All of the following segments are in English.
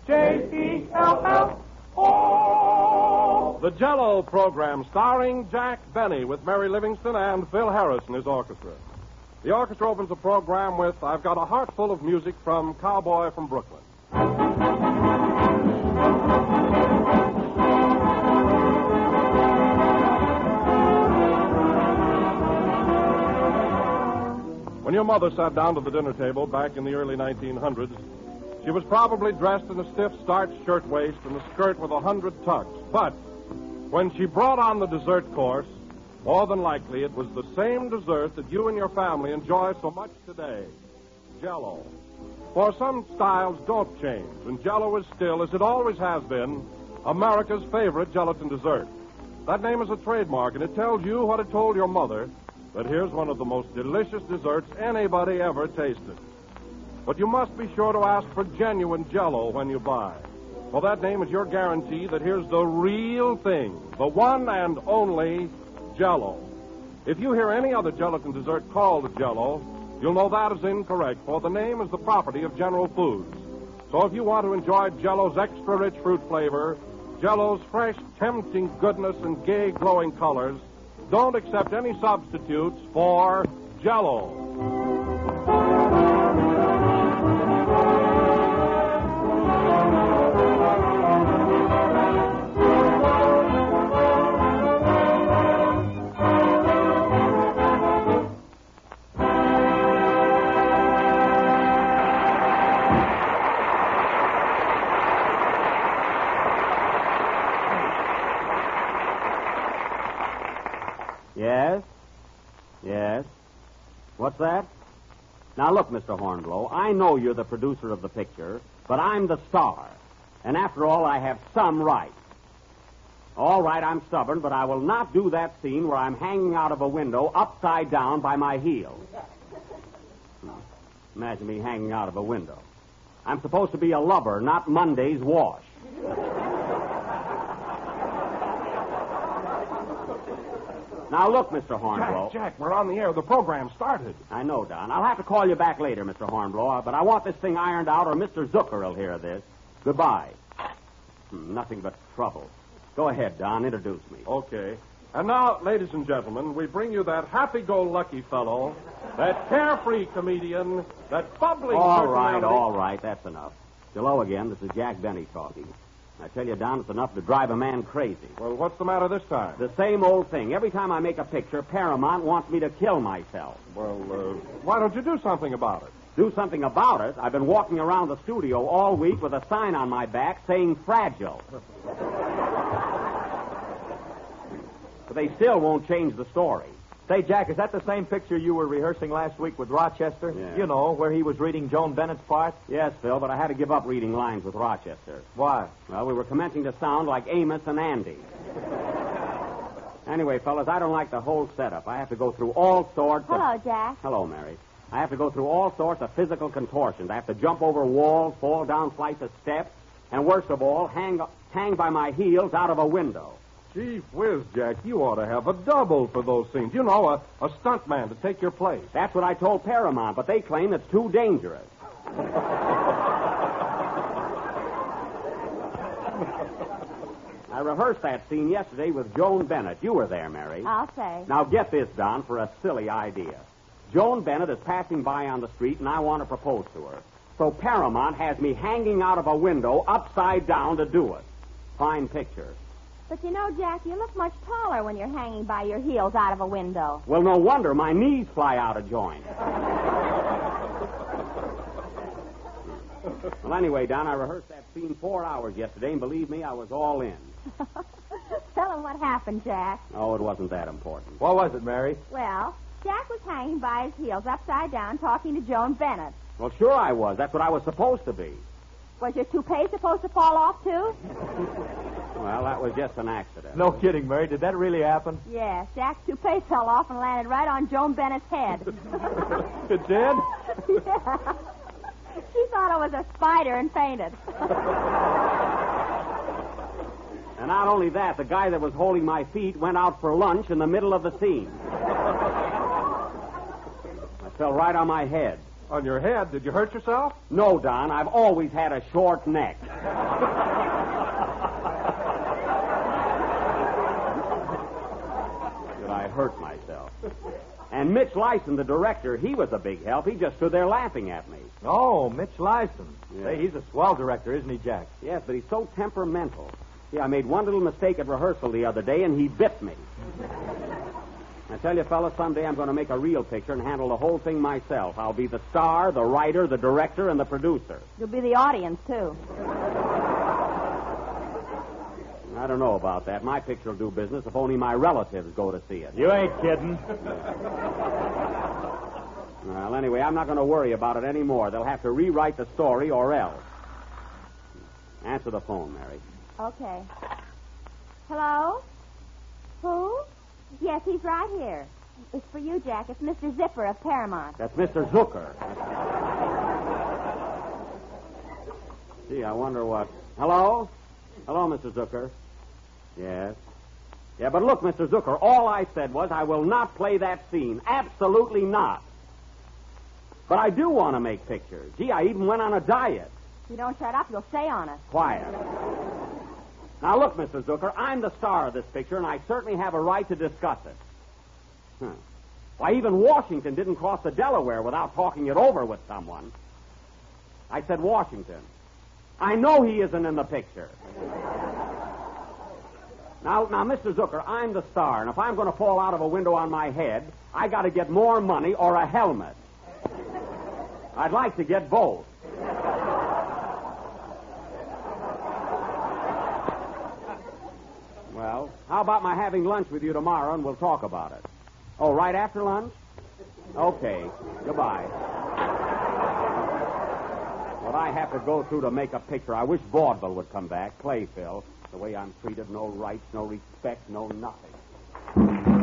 J-E-L-L-O. The Jell-O program starring Jack Benny with Mary Livingston and Phil Harris and his orchestra. The orchestra opens the program with I've Got a Heart Full of Music from Cowboy from Brooklyn. When your mother sat down to the dinner table back in the early 1900s, she was probably dressed in a stiff starched shirtwaist and a skirt with 100 tucks. But when she brought on the dessert course, more than likely it was the same dessert that you and your family enjoy so much today, Jell-O. For some styles don't change, and Jell-O is still, as it always has been, America's favorite gelatin dessert. That name is a trademark, and it tells you what it told your mother, that here's one of the most delicious desserts anybody ever tasted. But you must be sure to ask for genuine Jell-O when you buy. For that name is your guarantee that here's the real thing, the one and only Jell-O. If you hear any other gelatin dessert called Jell-O, you'll know that is incorrect, for the name is the property of General Foods. So if you want to enjoy Jell-O's extra-rich fruit flavor, Jell-O's fresh, tempting goodness and gay, glowing colors, don't accept any substitutes for Jell-O. Yes? What's that? Now, look, Mr. Hornblow, I know you're the producer of the picture, but I'm the star. And after all, I have some rights. All right, I'm stubborn, but I will not do that scene where I'm hanging out of a window upside down by my heels. Imagine me hanging out of a window. I'm supposed to be a lover, not Monday's wash. Now, look, Mr. Hornblow. Jack, we're on the air. The program started. I know, Don. I'll have to call you back later, Mr. Hornblow, but I want this thing ironed out or Mr. Zucker will hear this. Goodbye. Nothing but trouble. Go ahead, Don. Introduce me. Okay. And now, ladies and gentlemen, we bring you that happy-go-lucky fellow, that carefree comedian, that bubbling personality. All right. That's enough. Hello again. This is Jack Benny talking. I tell you, Don, it's enough to drive a man crazy. Well, what's the matter this time? The same old thing. Every time I make a picture, Paramount wants me to kill myself. Well, why don't you do something about it? Do something about it? I've been walking around the studio all week with a sign on my back saying fragile. But they still won't change the story. Say, Jack, is that the same picture you were rehearsing last week with Rochester? Yeah. You know, where he was reading Joan Bennett's part? Yes, Phil, but I had to give up reading lines with Rochester. Why? Well, we were commencing to sound like Amos and Andy. Anyway, fellas, I don't like the whole setup. I have to go through all sorts of... Hello, Jack. Hello, Mary. I have to go through all sorts of physical contortions. I have to jump over walls, fall down flights of steps, and worst of all, hang by my heels out of a window. Gee whiz, Jack, you ought to have a double for those scenes. You know, a stuntman to take your place. That's what I told Paramount, but they claim it's too dangerous. I rehearsed that scene yesterday with Joan Bennett. You were there, Mary. I'll say. Now get this, Don, for a silly idea. Joan Bennett is passing by on the street, and I want to propose to her. So Paramount has me hanging out of a window upside down to do it. Fine picture. But you know, Jack, you look much taller when you're hanging by your heels out of a window. Well, no wonder my knees fly out of joint. Well, anyway, Don, I rehearsed that scene 4 hours yesterday, and believe me, I was all in. Tell him what happened, Jack. Oh, it wasn't that important. What was it, Mary? Well, Jack was hanging by his heels upside down talking to Joan Bennett. Well, sure I was. That's what I was supposed to be. Was your toupee supposed to fall off, too? Well, that was just an accident. No kidding, Mary. Did that really happen? Yes. Jack's toupee fell off and landed right on Joan Bennett's head. It did? Yeah. She thought it was a spider and fainted. And not only that, the guy that was holding my feet went out for lunch in the middle of the scene. I fell right on my head. On your head? Did you hurt yourself? No, Don. I've always had a short neck. Did I hurt myself? And Mitch Lyson, the director, he was a big help. He just stood there laughing at me. Oh, Mitch Lyson. Yeah. Say, he's a swell director, isn't he, Jack? Yes, but he's so temperamental. See, I made one little mistake at rehearsal the other day, and he bit me. I tell you, fellas, someday I'm going to make a real picture and handle the whole thing myself. I'll be the star, the writer, the director, and the producer. You'll be the audience, too. I don't know about that. My picture will do business if only my relatives go to see it. You ain't kidding. Well, anyway, I'm not going to worry about it anymore. They'll have to rewrite the story or else. Answer the phone, Mary. Okay. Hello? Who? Yes, he's right here. It's for you, Jack. It's Mr. Zipper of Paramount. That's Mr. Zucker. Gee, I wonder what... Hello? Hello, Mr. Zucker. Yes. Yeah, but look, Mr. Zucker, all I said was I will not play that scene. Absolutely not. But I do want to make pictures. Gee, I even went on a diet. If you don't shut up, you'll stay on it. Quiet. Now, look, Mr. Zucker, I'm the star of this picture, and I certainly have a right to discuss it. Why, even Washington didn't cross the Delaware without talking it over with someone. I said Washington. I know he isn't in the picture. Now, Mr. Zucker, I'm the star, and if I'm going to fall out of a window on my head, I got to get more money or a helmet. I'd like to get both. Well, how about my having lunch with you tomorrow, and we'll talk about it? Oh, right after lunch? Okay. Goodbye. What I have to go through to make a picture. I wish vaudeville would come back. Play, Phil. The way I'm treated, no rights, no respect, no nothing.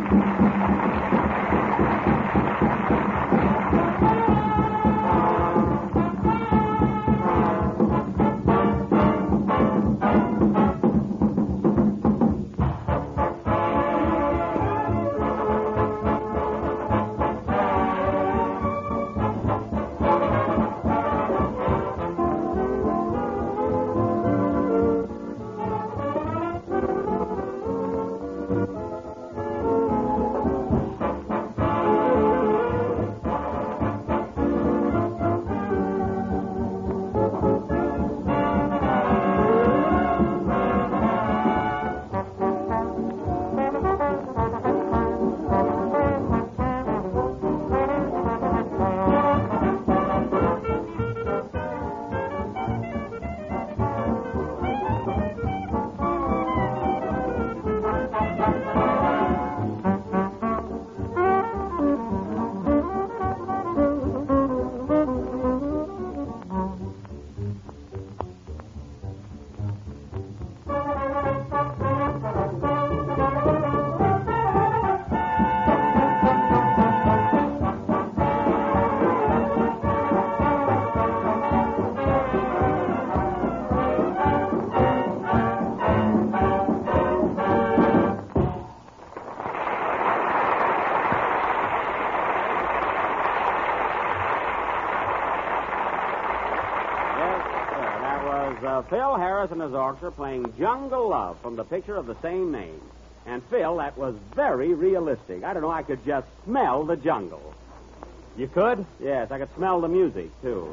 Phil Harris and his orchestra playing Jungle Love from the picture of the same name. And, Phil, that was very realistic. I don't know, I could just smell the jungle. You could? Yes, I could smell the music, too.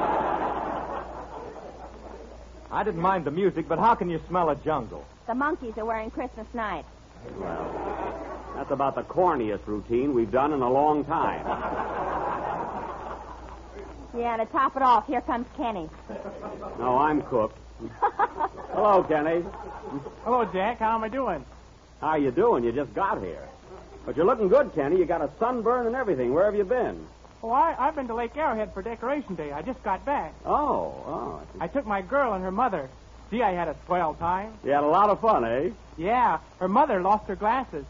I didn't mind the music, but how can you smell a jungle? The monkeys are wearing Christmas nights. Well, that's about the corniest routine we've done in a long time. Yeah, to top it off, here comes Kenny. No, I'm cooked. Hello, Kenny. Hello, Jack. How am I doing? How you doing? You just got here. But you're looking good, Kenny. You got a sunburn and everything. Where have you been? Oh, I've been to Lake Arrowhead for Decoration Day. I just got back. Oh. I took my girl and her mother. Gee, I had a swell time. You had a lot of fun, eh? Yeah, her mother lost her glasses.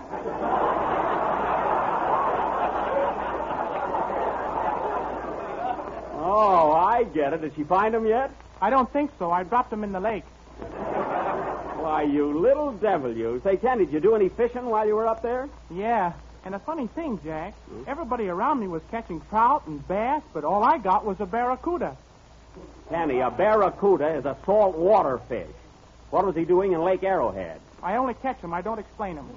Oh, I get it. Did she find them yet? I don't think so. I dropped them in the lake. Why, you little devil, you. Say, Ken, did you do any fishing while you were up there? Yeah. And a funny thing, Jack, everybody around me was catching trout and bass, but all I got was a barracuda. Kenny, a barracuda is a saltwater fish. What was he doing in Lake Arrowhead? I only catch them. I don't explain them.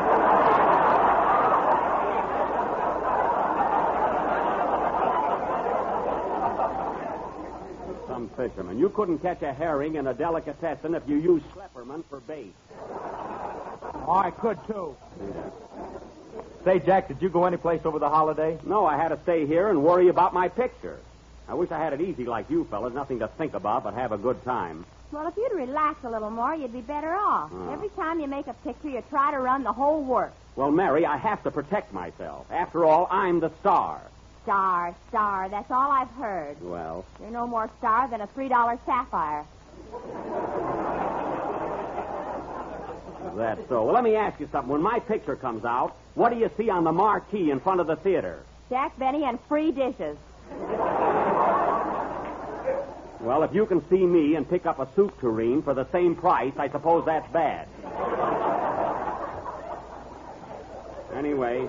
Some fisherman. You couldn't catch a herring in a delicatessen if you used Schlepperman for bait. Oh, I could, too. Say, Jack, did you go anyplace over the holiday? No, I had to stay here and worry about my picture. I wish I had it easy like you fellas. Nothing to think about but have a good time. Well, if you'd relax a little more, you'd be better off. Every time you make a picture, you try to run the whole work. Well, Mary, I have to protect myself. After all, I'm the star. Star, that's all I've heard. Well, You're no more star than a $3 sapphire. that's so. Well, let me ask you something. When my picture comes out, what do you see on the marquee in front of the theater? Jack Benny and free dishes. Well, if you can see me and pick up a soup tureen for the same price, I suppose that's bad. Anyway.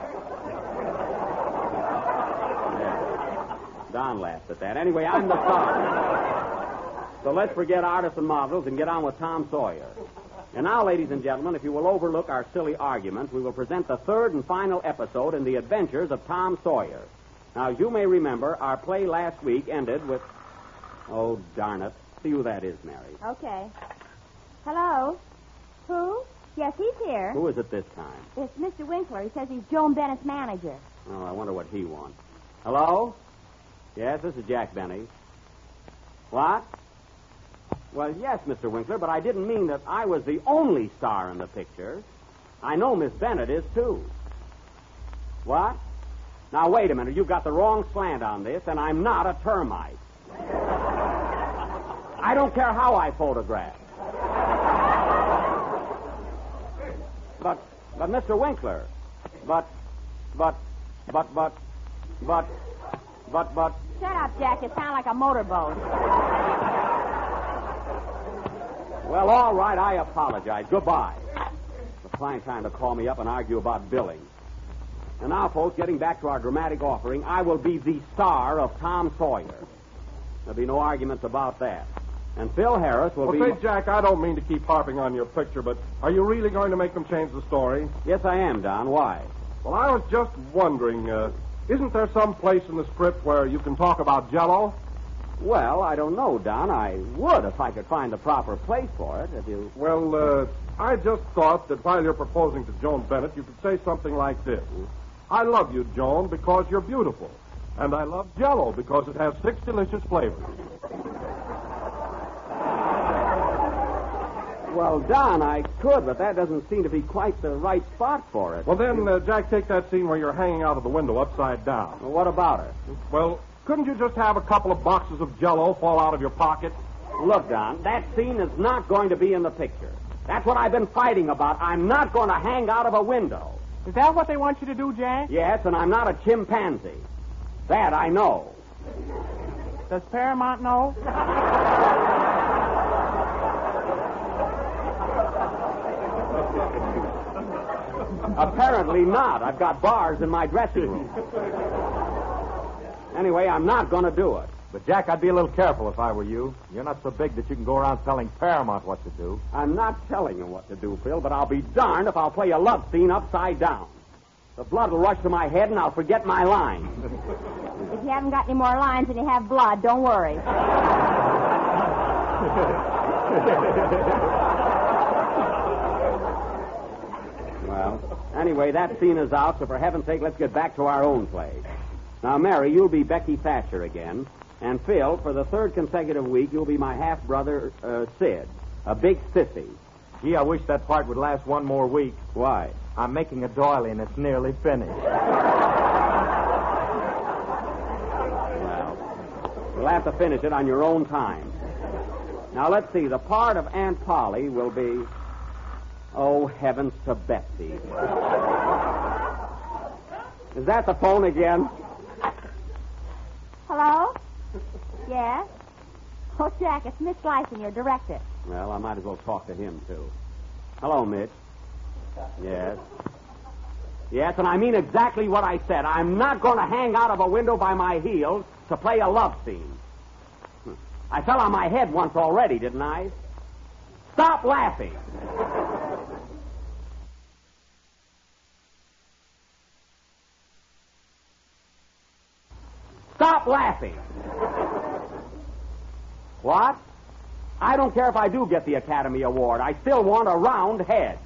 Yeah. Don laughed at that. Anyway, I'm the star. So let's forget artists and models and get on with Tom Sawyer. And now, ladies and gentlemen, if you will overlook our silly arguments, we will present the third and final episode in the adventures of Tom Sawyer. Now, as you may remember, our play last week ended with... Oh, darn it. See who that is, Mary. Okay. Hello? Who? Yes, he's here. Who is it this time? It's Mr. Winkler. He says he's Joan Bennett's manager. Oh, I wonder what he wants. Hello? Yes, this is Jack Benny. What? Well, yes, Mr. Winkler, but I didn't mean that I was the only star in the picture. I know Miss Bennett is, too. What? Now, wait a minute. You've got the wrong slant on this, and I'm not a termite. I don't care how I photograph. But, Mr. Winkler, but... Shut up, Jack. You sound like a motorboat. Well, all right, I apologize. Goodbye. It's a fine time to call me up and argue about billing. And now, folks, getting back to our dramatic offering, I will be the star of Tom Sawyer. There'll be no arguments about that. And Phil Harris will be... Well, say, Jack, I don't mean to keep harping on your picture, but are you really going to make them change the story? Yes, I am, Don. Why? Well, I was just wondering, isn't there some place in the script where you can talk about Jell-O? Well, I don't know, Don. I would if I could find the proper place for it. If you... Well, I just thought that while you're proposing to Joan Bennett, you could say something like this. I love you, Joan, because you're beautiful. And I love Jell-O because it has 6 delicious flavors. Well, Don, I could, but that doesn't seem to be quite the right spot for it. Well, then, Jack, take that scene where you're hanging out of the window upside down. Well, what about it? Well, couldn't you just have a couple of boxes of Jell-O fall out of your pocket? Look, Don, that scene is not going to be in the picture. That's what I've been fighting about. I'm not going to hang out of a window. Is that what they want you to do, Jack? Yes, and I'm not a chimpanzee. That I know. Does Paramount know? Apparently not. I've got bars in my dressing room. Anyway, I'm not going to do it. But, Jack, I'd be a little careful if I were you. You're not so big that you can go around telling Paramount what to do. I'm not telling you what to do, Phil, but I'll be darned if I'll play a love scene upside down. The blood will rush to my head and I'll forget my lines. If you haven't got any more lines and you have blood, don't worry. Well, anyway, that scene is out, so for heaven's sake, let's get back to our own play. Now, Mary, you'll be Becky Thatcher again. And Phil, for the 3rd consecutive week, you'll be my half-brother, Sid, a big sissy. Gee, I wish that part would last one more week. Why? I'm making a doily and it's nearly finished. Well, you'll have to finish it on your own time. Now, let's see. The part of Aunt Polly will be... Oh, heavens to Betsy. Is that the phone again? Hello? Yes? Oh, Jack, it's Mitch Lyson, your director. Well, I might as well talk to him, too. Hello, Mitch. Yes. Yes, and I mean exactly what I said. I'm not going to hang out of a window by my heels to play a love scene. I fell on my head once already, didn't I? Stop laughing. Stop laughing. What? I don't care if I do get the Academy Award. I still want a round head.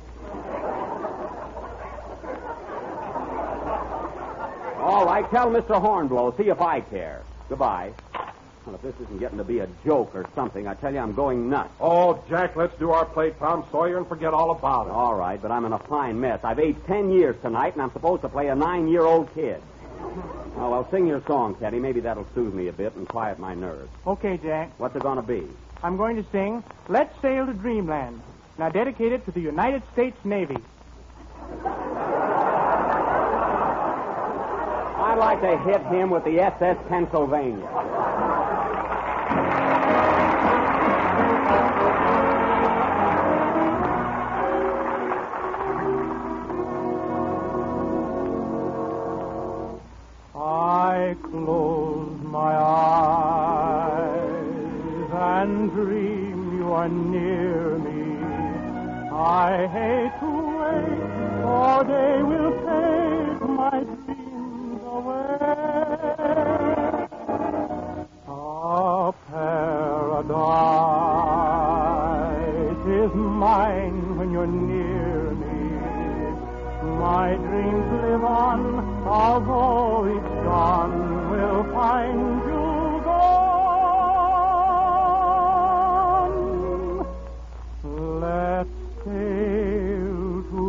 All right, tell Mr. Hornblow, see if I care. Goodbye. Well, if this isn't getting to be a joke or something, I tell you I'm going nuts. Oh, Jack, let's do our play Tom Sawyer and forget all about it. All right, but I'm in a fine mess. I've aged 10 years tonight, and I'm supposed to play a 9-year-old kid. Oh, well, sing your song, Teddy. Maybe that'll soothe me a bit and quiet my nerves. Okay, Jack. What's it going to be? I'm going to sing Let's Sail to Dreamland. Now dedicated to the United States Navy. I'd like to hit him with the SS Pennsylvania. I close my eyes and dream you are near me. I hate to wait, for they will take my dreams away. A paradise is mine when you're near me. My dreams live on, although each dawn will find you gone. Let's sail to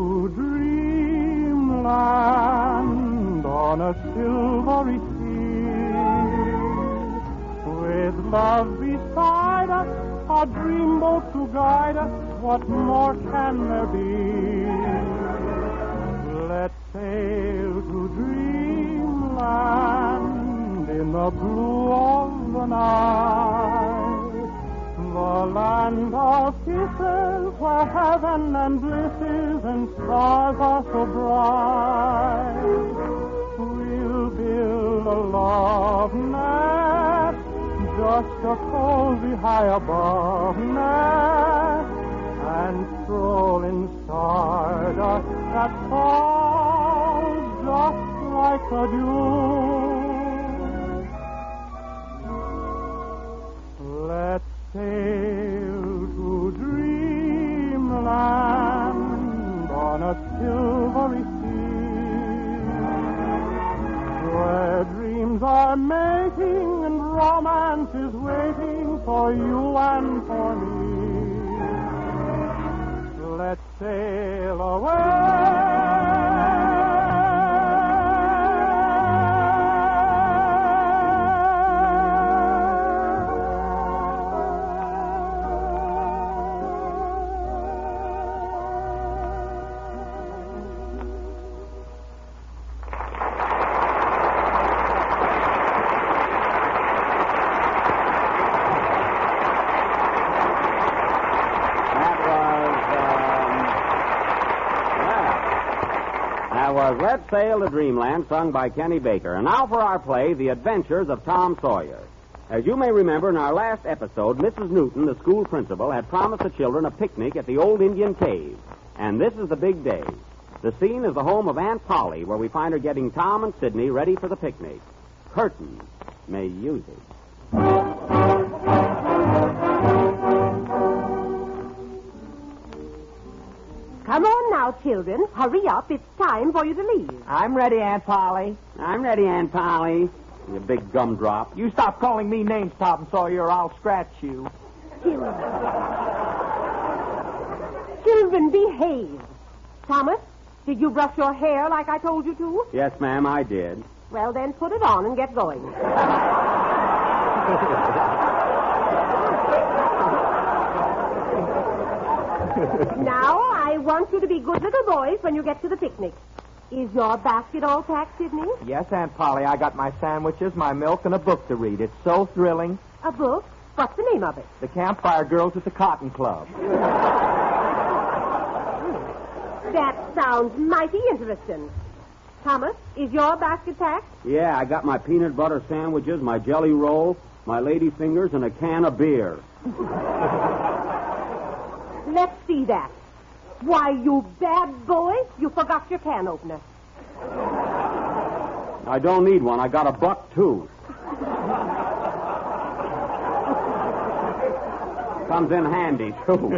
dreamland on a silvery sea. With love beside us, a dreamboat to guide us, what more can there be? Let's sail to dreamland in the blue of the night, the land of kisses where heaven and bliss is and stars are so bright. We'll build a love nest, just a cozy high above nest, and stroll in stardust that falls just like a dew. Let's sail to dreamland on a silvery sea, where dreams are making and romance is waiting for you and for me. Let's sail away. Let's Sail to Dreamland, sung by Kenny Baker. And now for our play, The Adventures of Tom Sawyer. As you may remember, in our last episode, Mrs. Newton, the school principal, had promised the children a picnic at the old Indian cave. And this is the big day. The scene is the home of Aunt Polly, where we find her getting Tom and Sidney ready for the picnic. Curtain may use it. Come on now, children. Hurry up. It's time for you to leave. I'm ready, Aunt Polly. I'm ready, Aunt Polly. You big gumdrop. You stop calling me names, Tom Sawyer, or I'll scratch you. Children, behave. Thomas, did you brush your hair like I told you to? Yes, ma'am, I did. Well, then put it on and get going. Now, I want you to be good little boys when you get to the picnic. Is your basket all packed, Sidney? Yes, Aunt Polly. I got my sandwiches, my milk, and a book to read. It's so thrilling. A book? What's the name of it? The Campfire Girls at the Cotton Club. That sounds mighty interesting. Thomas, is your basket packed? Yeah, I got my peanut butter sandwiches, my jelly roll, my lady fingers, and a can of beer. Let's see that. Why, you bad boy, you forgot your can opener. I don't need one. I got a buck, too. Comes in handy, too.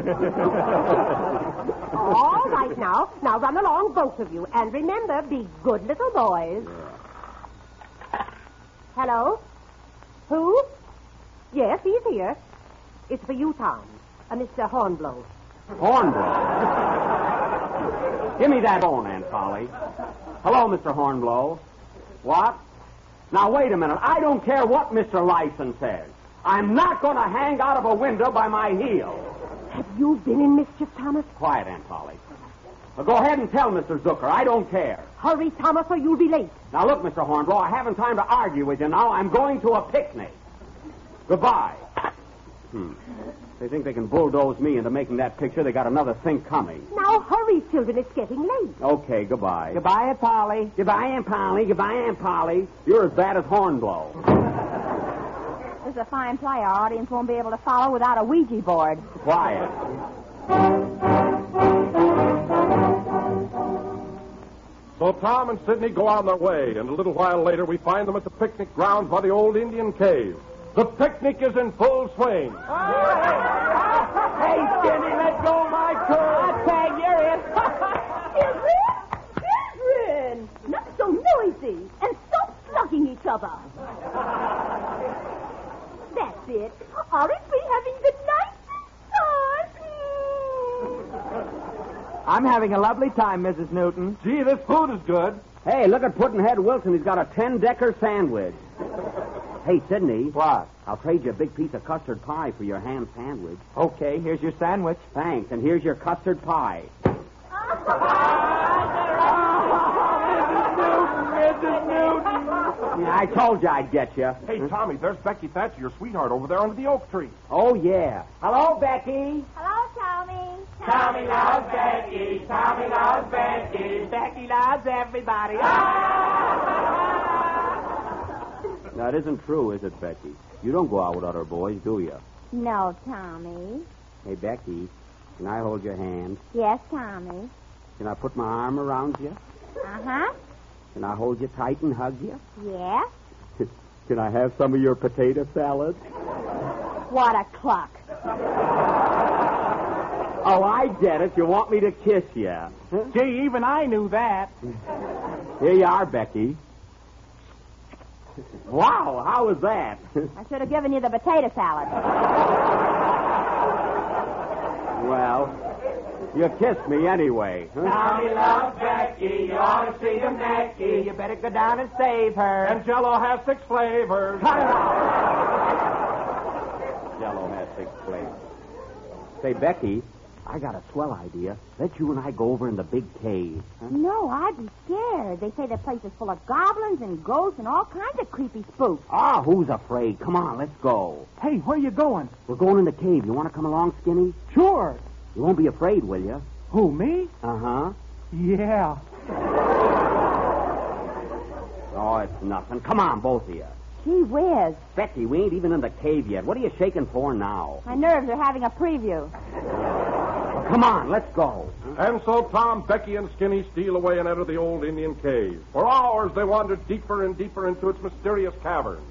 All right, now. Now run along, both of you. And remember, be good little boys. Yeah. Hello? Who? Yes, he's here. It's for you, Tom. Mr. Hornblow. Hornblow? Give me that phone, Aunt Polly. Hello, Mr. Hornblow. What? Now, wait a minute. I don't care what Mr. Lyson says. I'm not going to hang out of a window by my heel. Have you been in mischief, Thomas? Quiet, Aunt Polly. Well, go ahead and tell Mr. Zucker. I don't care. Hurry, Thomas, or you'll be late. Now, look, Mr. Hornblow, I haven't time to argue with you now. I'm going to a picnic. Goodbye. They think they can bulldoze me into making that picture. They got another thing coming. Now, hurry, children. It's getting late. Okay, goodbye. Goodbye, Aunt Polly. Goodbye, Aunt Polly. Goodbye, Aunt Polly. You're as bad as Hornblow. This is a fine play. Our audience won't be able to follow without a Ouija board. Quiet. So Tom and Sidney go on their way, and a little while later we find them at the picnic grounds by the old Indian cave. The picnic is in full swing. Hey, Skinny, let go of my curl. Tag, you're in. Children! Not so noisy, and stop slugging each other. That's it. Aren't we having the nicest time? I'm having a lovely time, Mrs. Newton. Gee, this food is good. Hey, look at Puddinhead Wilson. He's got a 10-decker sandwich. Hey, Sidney. What? I'll trade you a big piece of custard pie for your ham sandwich. Okay, here's your sandwich. Thanks, and here's your custard pie. Mrs. Newton. Yeah, I told you I'd get you. Hey, Tommy, there's Becky Thatcher, your sweetheart, over there under the oak tree. Oh, yeah. Hello, Becky. Hello, Tommy. Tommy loves Becky. Tommy loves Becky. Becky loves everybody. That isn't true, is it, Becky? You don't go out with other boys, do you? No, Tommy. Hey, Becky, can I hold your hand? Yes, Tommy. Can I put my arm around you? Uh-huh. Can I hold you tight and hug you? Yes. Can I have some of your potato salad? What a cluck. Oh, I get it. You want me to kiss you. Huh? Gee, even I knew that. Here you are, Becky. Wow, how was that? I should have given you the potato salad. Well, you kissed me anyway. Huh? Tommy loves Becky. You ought to see him necky. You better go down and save her. And Jell-O has 6 flavors. Jell-O has 6 flavors. Say, Becky, I got a swell idea. Let you and I go over in the big cave. Huh? No, I'd be scared. They say the place is full of goblins and ghosts and all kinds of creepy spooks. Ah, who's afraid? Come on, let's go. Hey, where you going? We're going in the cave. You want to come along, Skinny? Sure. You won't be afraid, will you? Who, me? Uh-huh. Yeah. Oh, it's nothing. Come on, both of you. Gee whiz. Becky, we ain't even in the cave yet. What are you shaking for now? My nerves are having a preview. Well, come on, let's go. And so Tom, Becky, and Skinny steal away and enter the old Indian cave. For hours they wander deeper and deeper into its mysterious caverns.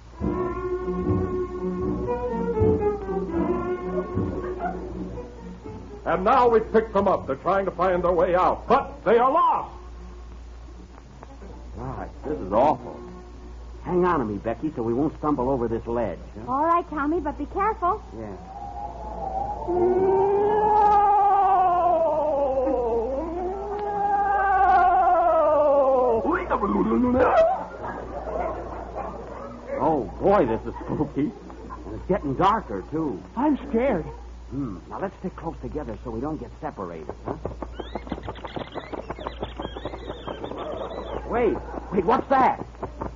And now we pick them up. They're trying to find their way out, but they are lost. Gosh, this is awful. Hang on to me, Becky, so we won't stumble over this ledge. Huh? All right, Tommy, but be careful. Yeah. Oh, boy, this is spooky. And it's getting darker, too. I'm scared. Now, let's stick close together so we don't get separated, huh? Wait, what's that?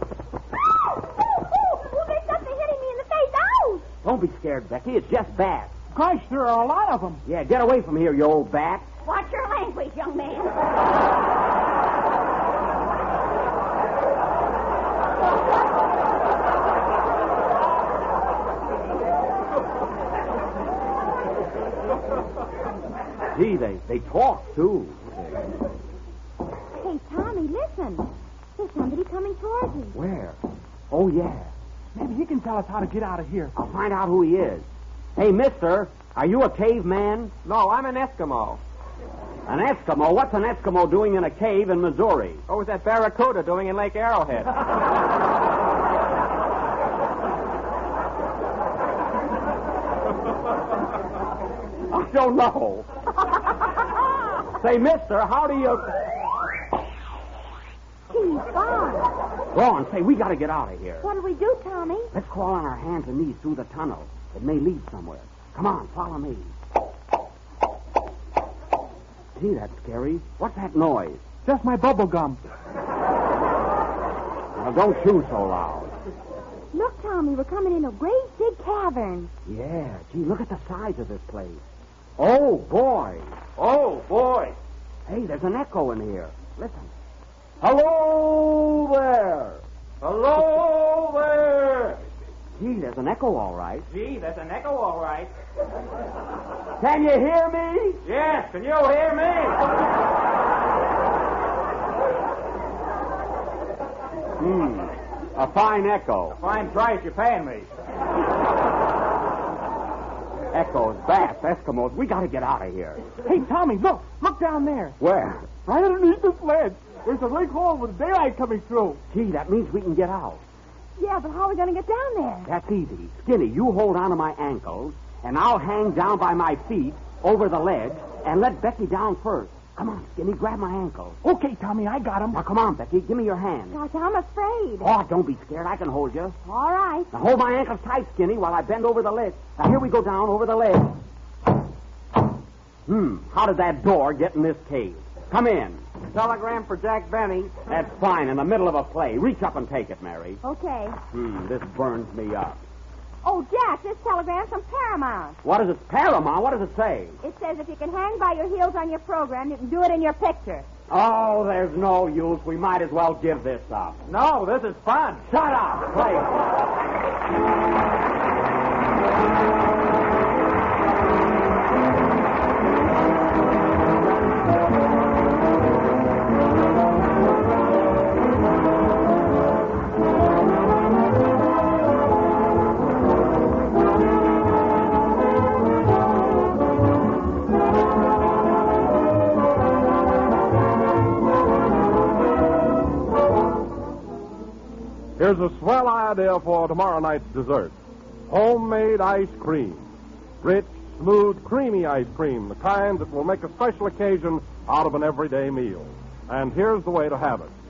There's something hitting me in the face. Ow! Don't be scared, Becky. It's just bats. Gosh, there are a lot of them. Yeah, get away from here, you old bat. Watch your language, young man. Gee, they talk, too. Hey, Tommy, listen. There's somebody coming towards you. Where? Oh, yeah. Maybe he can tell us how to get out of here. I'll find out who he is. Hey, mister, are you a caveman? No, I'm an Eskimo. An Eskimo? What's an Eskimo doing in a cave in Missouri? What was that Barracuda doing in Lake Arrowhead? I don't know. Say, mister, how do you... He's gone. Go on, say, we got to get out of here. What'll we do, Tommy? Let's crawl on our hands and knees through the tunnel. It may lead somewhere. Come on, follow me. Gee, that's scary. What's that noise? Just my bubble gum. Now, don't chew so loud. Look, Tommy, we're coming in a great big cavern. Yeah, gee, look at the size of this place. Oh, boy. Oh, boy. Hey, there's an echo in here. Listen. Hello there. Hello there. Gee, there's an echo, all right. Gee, that's an echo, all right. Can you hear me? Yes, can you hear me? A fine echo. Fine price you're paying me. Echoes, bats, Eskimos. We got to get out of here. Hey, Tommy, look. Look down there. Where? Right underneath this ledge. There's a lake hole with daylight coming through. Gee, that means we can get out. Yeah, but how are we going to get down there? That's easy. Skinny, you hold on to my ankles, and I'll hang down by my feet over the ledge and let Becky down first. Come on, Skinny, grab my ankles. Okay, Tommy, I got him. Now, come on, Becky, give me your hand. Gosh, I'm afraid. Oh, don't be scared. I can hold you. All right. Now, hold my ankles tight, Skinny, while I bend over the ledge. Now, here we go down over the ledge. How did that door get in this cave? Come in. Telegram for Jack Benny. That's fine, in the middle of a play. Reach up and take it, Mary. Okay. This burns me up. Oh, Jack, this telegram's from Paramount. What is it? Paramount? What does it say? It says if you can hang by your heels on your program, you can do it in your picture. Oh, there's no use. We might as well give this up. No, this is fun. Shut up. Play. Here's a swell idea for tomorrow night's dessert. Homemade ice cream. Rich, smooth, creamy ice cream, the kind that will make a special occasion out of an everyday meal. And here's the way to have it.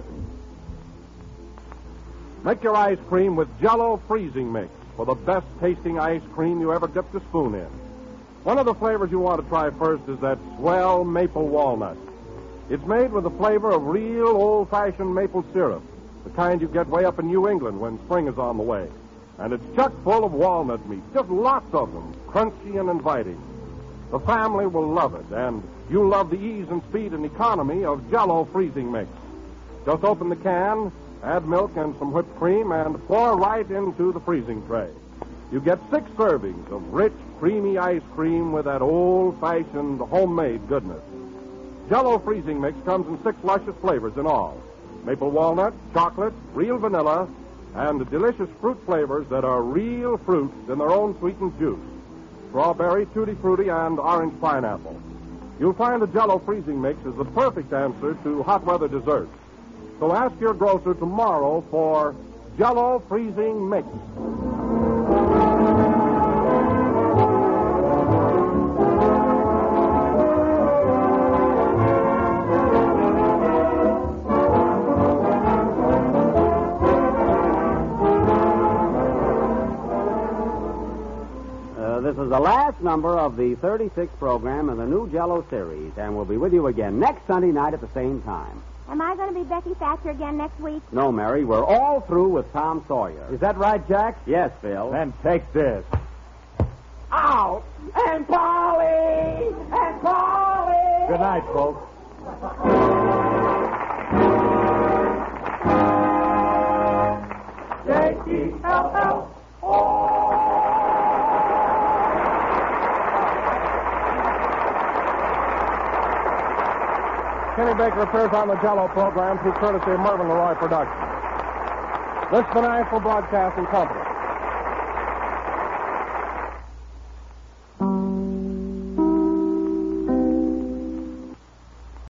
Make your ice cream with Jell-O freezing mix for the best tasting ice cream you ever dipped a spoon in. One of the flavors you want to try first is that swell maple walnut. It's made with the flavor of real old-fashioned maple syrup, the kind you get way up in New England when spring is on the way. And it's chock full of walnut meat, just lots of them, crunchy and inviting. The family will love it, and you'll love the ease and speed and economy of Jell-O freezing mix. Just open the can, add milk and some whipped cream, and pour right into the freezing tray. You get 6 servings of rich, creamy ice cream with that old-fashioned homemade goodness. Jell-O freezing mix comes in 6 luscious flavors in all. Maple walnut, chocolate, real vanilla, and delicious fruit flavors that are real fruits in their own sweetened juice. Strawberry, tutti frutti, and orange pineapple. You'll find the Jell-O freezing mix is the perfect answer to hot weather desserts. So ask your grocer tomorrow for Jell-O freezing mix. This is the last number of the 36th program in the new Jell-O series, and we'll be with you again next Sunday night at the same time. Am I going to be Becky Thatcher again next week? No, Mary, we're all through with Tom Sawyer. Is that right, Jack? Yes, Phil. Then take this. Out! And Polly! And Polly! Good night, folks. J-E-L-L-O! Kenny Baker appears on the Jell-O program through courtesy of Mervyn LeRoy Productions. This is the National Broadcasting Company.